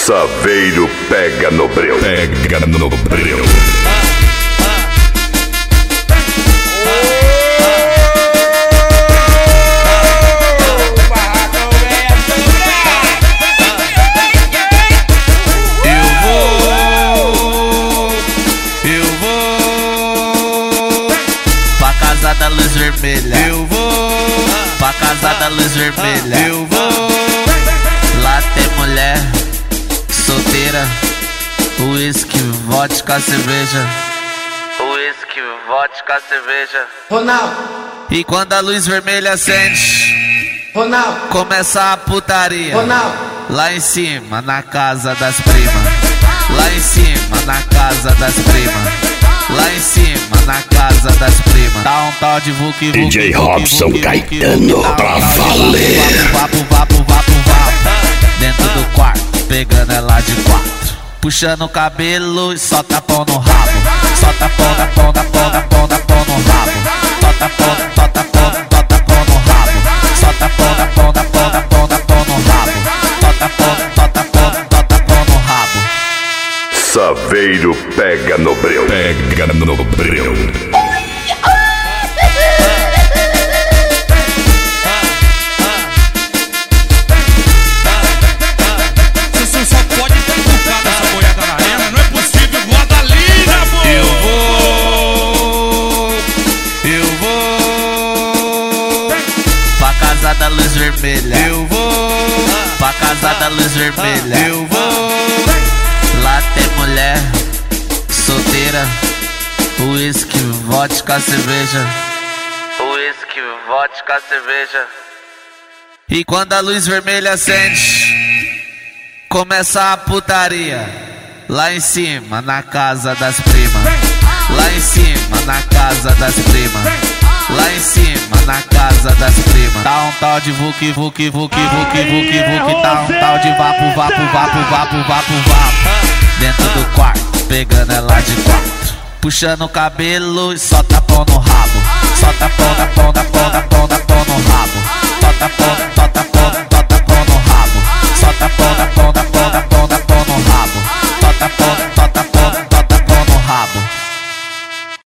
Saveiro pega no breu. Pega no breu. Eu vou pra casa da luz vermelha. Eu vou pra casa da luz vermelha. Eu vou. Lá tem mulher solteira, uísque, vodka, cerveja. Uísque, vodka, cerveja. Ronaldo. E quando a luz vermelha acende, Ronaldo. começa a putaria. Ronaldo. Lá em cima, na casa das primas. Lá em cima, na casa das primas. Lá em cima, na casa das primas. Tá um tal de Vuki Vuki DJ Vuki, Robson Vuki, Caetano Vuki, pra tá um tal de valer. vapo. Dentro do quarto, pegando ela de quatro, puxando o cabelo e só tapão no rabo. Só tapão no rabo. Só tapão no rabo. Só tapão no rabo. Só tapão no rabo. Saveiro pega no breu. Pega no breu. Você só pode ter tocado essa boiada na arena. Não é possível, roda linda, pô. Eu vou pra casa da luz vermelha. Eu vou pra casa da luz vermelha. Eu vou. Lá tem mulher solteira, uísque, vodka, cerveja. Uísque, vodka, cerveja. E quando a luz vermelha acende, começa a putaria. Lá em cima, na casa das primas. Lá em cima, na casa das primas. Lá em cima, na casa das primas. Tá um tal de Vuki Vuki. Tá um tal de vapo. Dentro do quarto, pegando ela de quatro, puxando o cabelo e só tapão no rabo. Só tapão no rabo. Só tapão